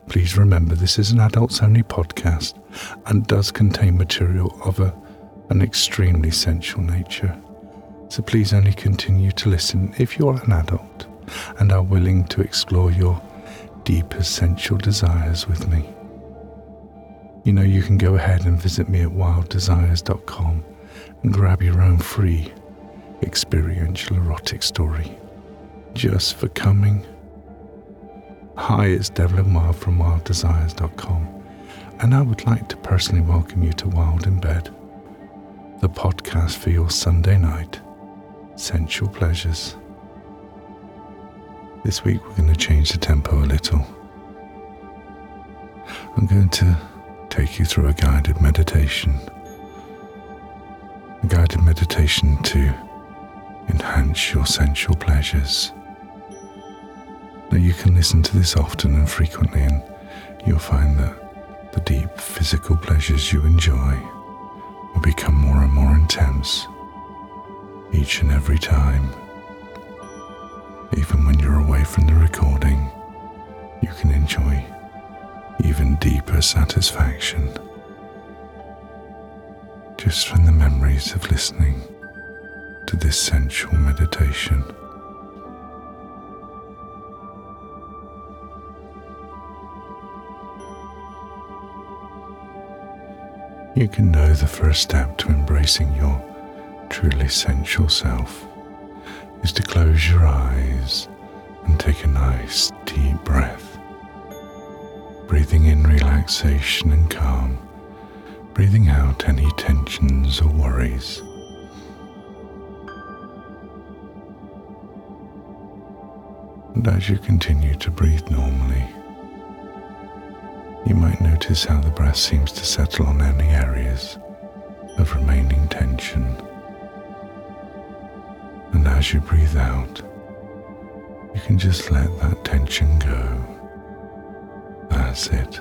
Please remember this is an adults-only podcast and does contain material of an extremely sensual nature. So please only continue to listen if you're an adult and are willing to explore your deepest sensual desires with me. You know, you can go ahead and visit me at wilddesires.com and grab your own free experiential erotic story just for coming. Hi, it's Devlin Wild from wilddesires.com, and I would like to personally welcome you to Wild in Bed, the podcast for your Sunday night sensual pleasures. This week we're going to change the tempo a little. I'm going to take you through a guided meditation to enhance your sensual pleasures. Now you can listen to this often and frequently, and you'll find that the deep physical pleasures you enjoy will become more and more intense each and every time. Even when you're away from the recording, you can enjoy even deeper satisfaction just from the memories of listening to this sensual meditation. You can know the first step to embracing your truly sensual self is to close your eyes and take a nice deep breath, breathing in relaxation and calm, breathing out any tensions or worries. And as you continue to breathe normally, you might notice how the breath seems to settle on any areas of remaining tension. And as you breathe out, you can just let that tension go. That's it.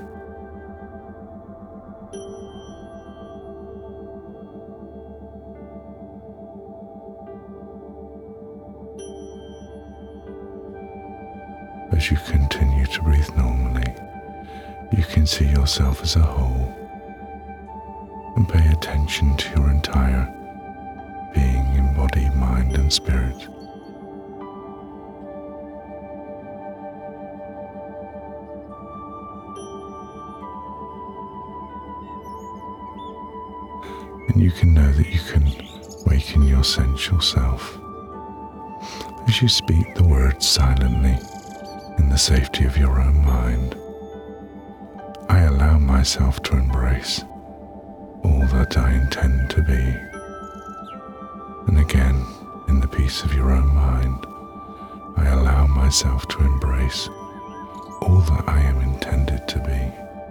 As you continue to breathe normally, you can see yourself as a whole and pay attention to your entire being in body, mind and spirit. And you can know that you can waken your sensual self as you speak the words silently in the safety of your own mind. I allow myself to embrace all that I intend to be. And again, in the peace of your own mind, I allow myself to embrace all that I am intended to be.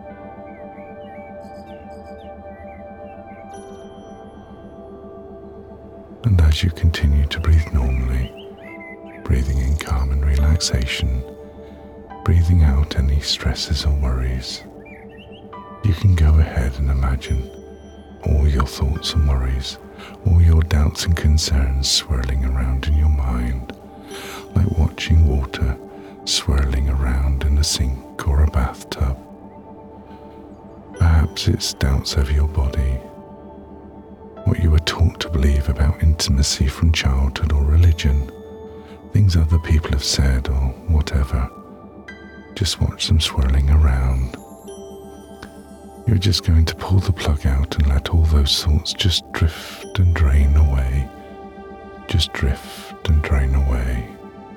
And as you continue to breathe normally, breathing in calm and relaxation, breathing out any stresses or worries, you can go ahead and imagine all your thoughts and worries, all your doubts and concerns swirling around in your mind, like watching water swirling around in a sink or a bathtub. Perhaps it's doubts over your body, what you were taught to believe about intimacy from childhood or religion, things other people have said or whatever. Just watch them swirling around. You're just going to pull the plug out and let all those thoughts just drift and drain away. Just drift and drain away.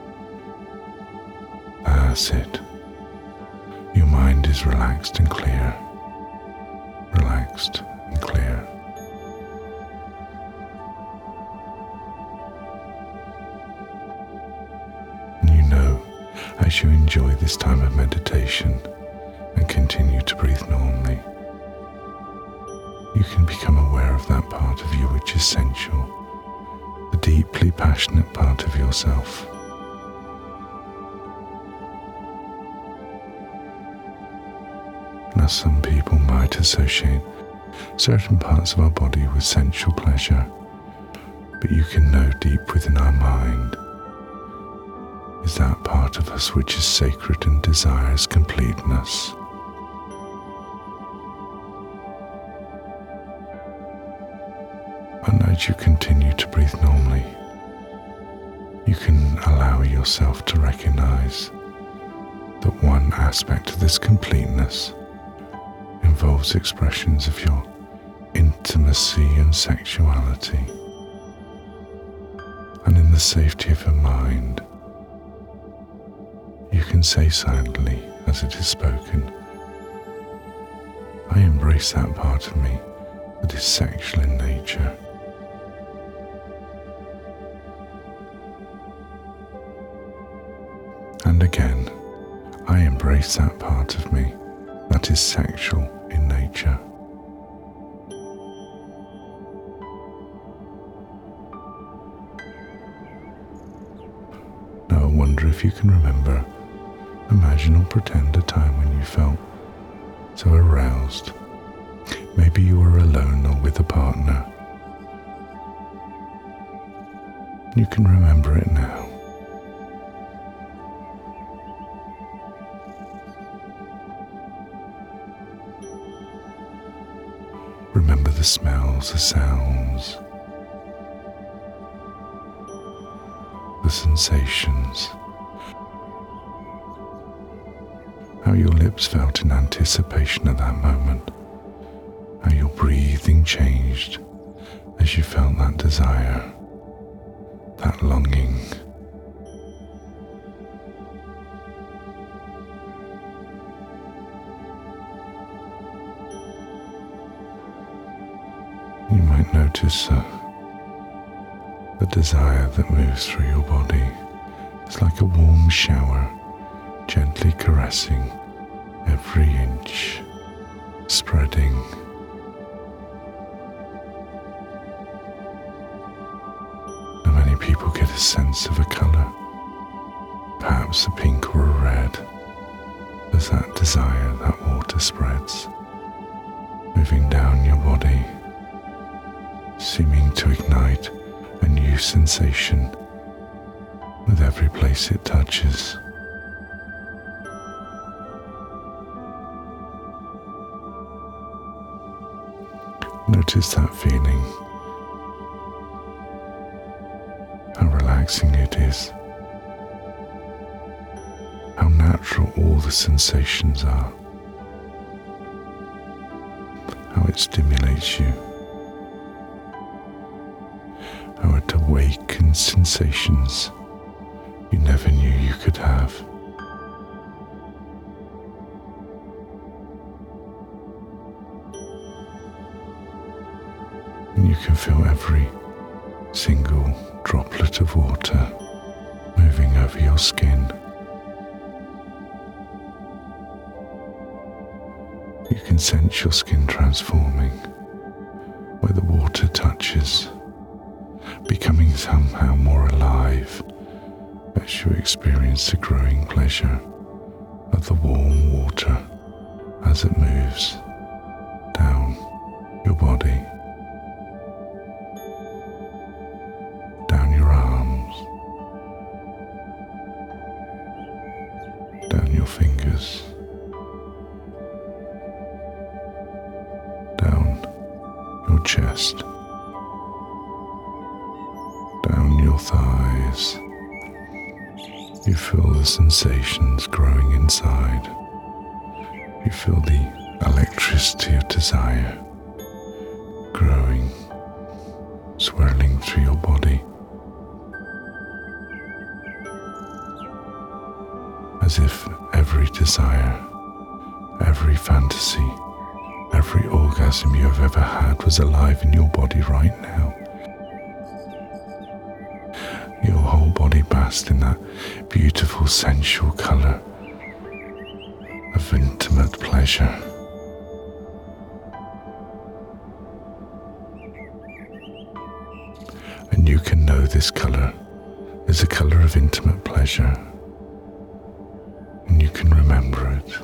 That's it. Your mind is relaxed and clear. Relaxed and clear. And you know, as you enjoy this time of meditation and continue to breathe normally, you can become aware of that part of you which is sensual, the deeply passionate part of yourself. Now, some people might associate certain parts of our body with sensual pleasure, but you can know deep within our mind is that part of us which is sacred and desires completeness. as you continue to breathe normally, you can allow yourself to recognize that one aspect of this completeness involves expressions of your intimacy and sexuality. And in the safety of your mind, you can say silently as it is spoken, I embrace that part of me that is sexual in nature. And again, I embrace that part of me that is sexual in nature. Now I wonder if you can remember, imagine or pretend a time when you felt so aroused. Maybe you were alone or with a partner. You can remember it now. Remember the smells, the sounds, the sensations, how your lips felt in anticipation of that moment, how your breathing changed as you felt that desire, that longing. You might notice the desire that moves through your body. It's like a warm shower, gently caressing every inch, spreading. And many people get a sense of a colour, perhaps a pink or a red, as that desire, that water spreads, moving down your body, seeming to ignite a new sensation with every place it touches. Notice that feeling, how relaxing it is, how natural all the sensations are, how it stimulates you, how it awakens sensations you never knew you could have. And you can feel every single droplet of water moving over your skin. You can sense your skin transforming where the water touches, becoming somehow more alive as you experience the growing pleasure of the warm water as it moves down your body, down your arms, down your fingers, down your chest, down your thighs. You feel the sensations growing inside. You feel the electricity of desire growing, swirling through your body, as if every desire, every fantasy, every orgasm you have ever had was alive in your body right now. Your whole body basked in that beautiful sensual colour of intimate pleasure. And you can know this colour is a colour of intimate pleasure, and you can remember it.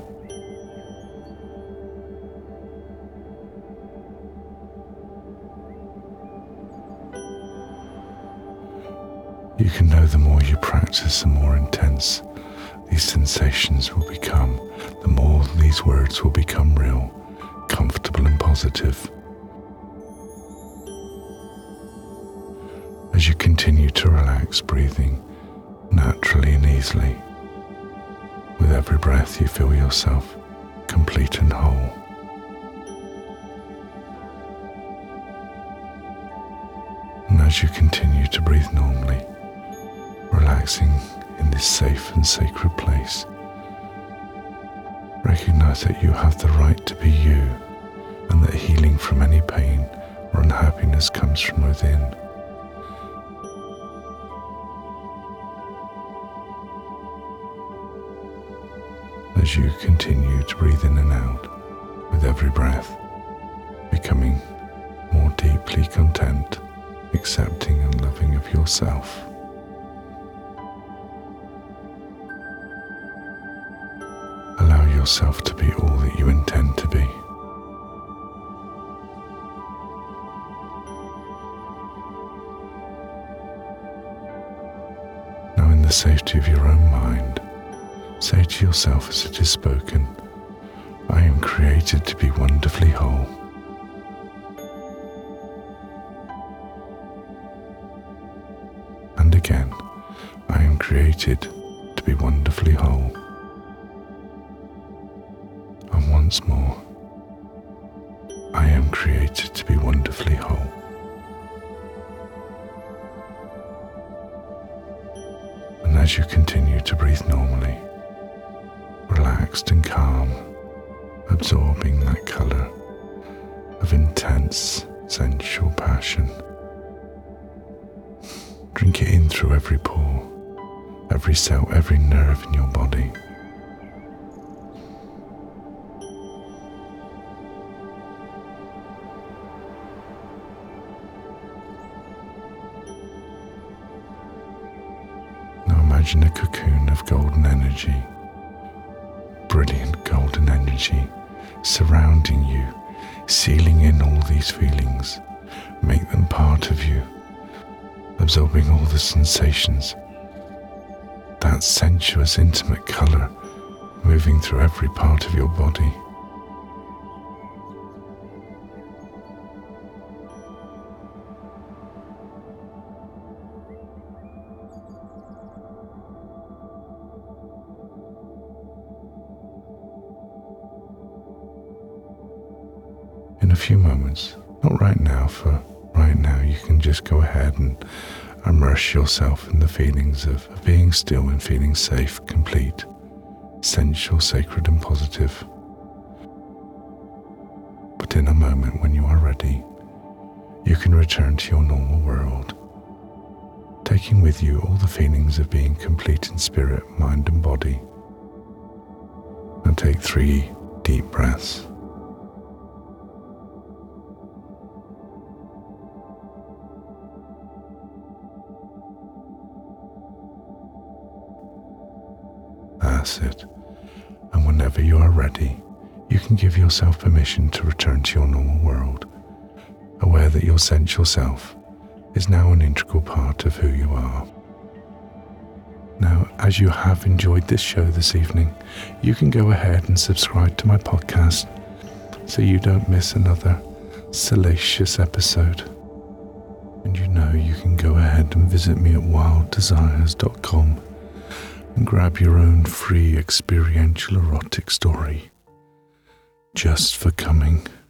You can know the more you practice, the more intense these sensations will become, the more these words will become real, comfortable and positive. continue to relax, breathing naturally and easily. With every breath, you feel yourself complete and whole. And as you continue to breathe normally, relaxing in this safe and sacred place, recognize that you have the right to be you, and that healing from any pain or unhappiness comes from within. As you continue to breathe in and out with every breath, becoming more deeply content, accepting and loving of yourself. Allow yourself to be all that you intend to be. Now, in the safety of your own mind, say to yourself as it is spoken, I am created to be wonderfully whole. And again, I am created to be wonderfully whole. And once more, I am created to be wonderfully whole. And as you continue to breathe normally, relaxed and calm, absorbing that colour of intense sensual passion, drink it in through every pore, every cell, every nerve in your body. Now imagine a cocoon of golden energy, brilliant golden energy, surrounding you, sealing in all these feelings. Make them part of you, absorbing all the sensations, that sensuous, intimate colour moving through every part of your body. In a few moments, not right now, for right now you can just go ahead and immerse yourself in the feelings of being still and feeling safe, complete, sensual, sacred and positive. But in a moment when you are ready, you can return to your normal world, taking with you all the feelings of being complete in spirit, mind and body. Now take 3 deep breaths. That's it. And whenever you are ready, you can give yourself permission to return to your normal world, aware that your sensual self is now an integral part of who you are. Now, as you have enjoyed this show this evening, you can go ahead and subscribe to my podcast so you don't miss another salacious episode. And you can go ahead and visit me at wilddesires.com and grab your own free experiential erotic story just for coming.